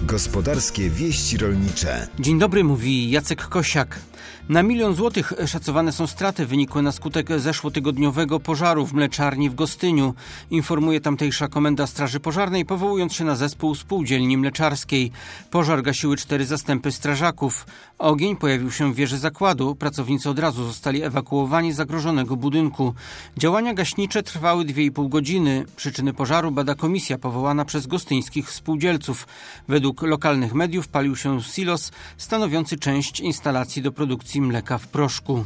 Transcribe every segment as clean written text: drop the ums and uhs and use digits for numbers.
Gospodarskie wieści rolnicze. Dzień dobry, mówi Jacek Kosiak. Na 1 000 000 złotych szacowane są straty wynikłe na skutek zeszłotygodniowego pożaru w mleczarni w Gostyniu. Informuje tamtejsza komenda Straży Pożarnej, powołując się na zespół spółdzielni mleczarskiej. Pożar gasiły 4 zastępy strażaków. Ogień pojawił się w wieży zakładu. Pracownicy od razu zostali ewakuowani z zagrożonego budynku. Działania gaśnicze trwały 2,5 godziny. Przyczyny pożaru bada komisja powołana przez gostyńskich spółdzielców. Według lokalnych mediów palił się silos stanowiący część instalacji do produkcji mleka w proszku.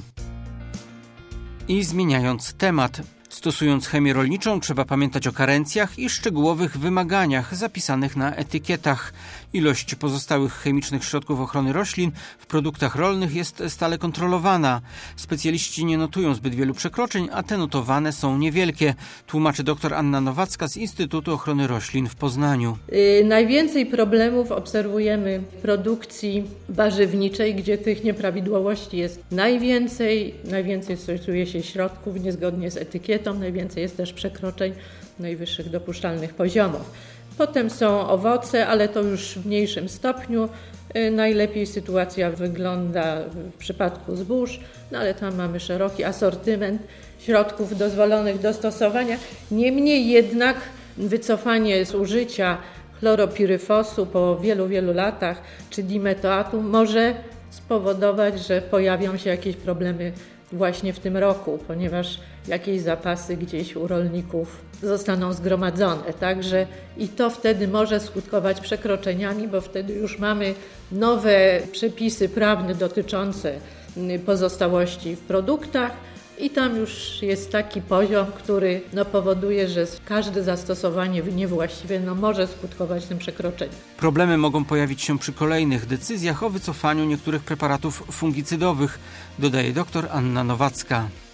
I zmieniając temat. Stosując chemię rolniczą trzeba pamiętać o karencjach i szczegółowych wymaganiach zapisanych na etykietach. Ilość pozostałych chemicznych środków ochrony roślin w produktach rolnych jest stale kontrolowana. Specjaliści nie notują zbyt wielu przekroczeń, a te notowane są niewielkie, tłumaczy dr Anna Nowacka z Instytutu Ochrony Roślin w Poznaniu. Najwięcej problemów obserwujemy w produkcji warzywniczej, gdzie tych nieprawidłowości jest najwięcej. Najwięcej stosuje się środków niezgodnie z etykietą. Najwięcej jest też przekroczeń najwyższych dopuszczalnych poziomów. Potem są owoce, ale to już w mniejszym stopniu. Najlepiej sytuacja wygląda w przypadku zbóż, ale tam mamy szeroki asortyment środków dozwolonych do stosowania. Niemniej jednak wycofanie z użycia chloropiryfosu po wielu latach czy dimetoatu może spowodować, że pojawią się jakieś problemy właśnie w tym roku, ponieważ jakieś zapasy gdzieś u rolników zostaną zgromadzone. Także i to wtedy może skutkować przekroczeniami, bo wtedy już mamy nowe przepisy prawne dotyczące pozostałości w produktach i tam już jest taki poziom, który powoduje, że każde zastosowanie niewłaściwe może skutkować tym przekroczeniem. Problemy mogą pojawić się przy kolejnych decyzjach o wycofaniu niektórych preparatów fungicydowych, dodaje dr Anna Nowacka.